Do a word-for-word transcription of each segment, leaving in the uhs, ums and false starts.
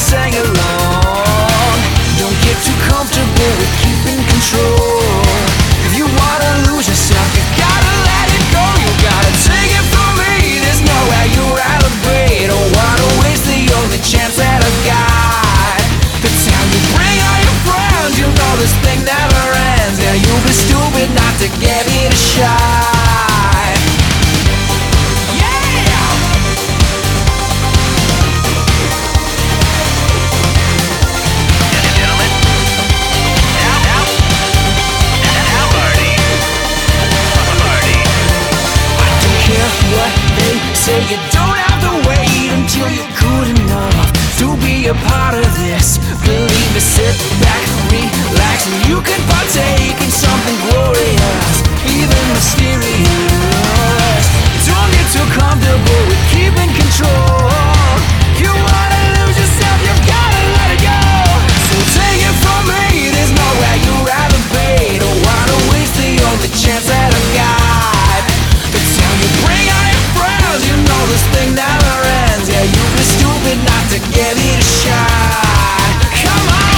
sang along. Don't get too comfortable with keeping control. If you wanna lose yourself, you gotta let it go. You gotta take it from me, there's nowhere you'd rather be. Don't wanna waste the only chance that I've got. The time you bring all your friends, you know this thing never ends. Yeah, you'd be stupid not to give it a shot. Say you don't have to wait until you're good enough to be a part of this. Believe me, sit back, relax, and you can partake in something glorious, even mysterious. Don't get too comfortable with keeping control. You wanna lose yourself, you've gotta let it go. So take it from me, there's nowhere you'd rather be. Don't wanna waste the only chance that I've got. The time you bring out your friends, you know this thing never ends. Yeah, you'd be stupid not to give it a shot. Come on!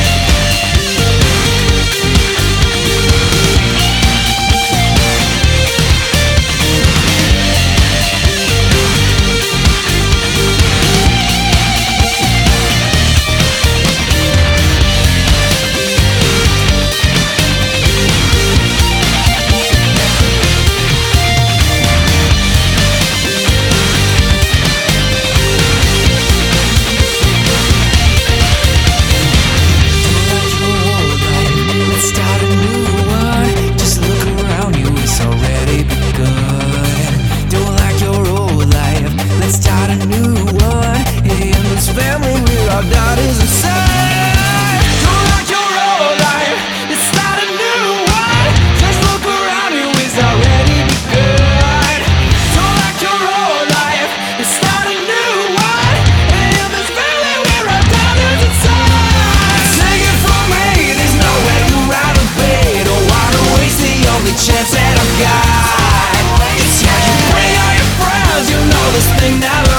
Our daughters inside. Don't like your old life, let's start a new one. Just look around you, it's already begun. Don't like your old life, let's start a new one. And in this family we're our daughters inside. Take it from me, there's nowhere you'd rather be. Don't wanna waste the only chance that I've got. It's how you bring all your friends, you know this thing never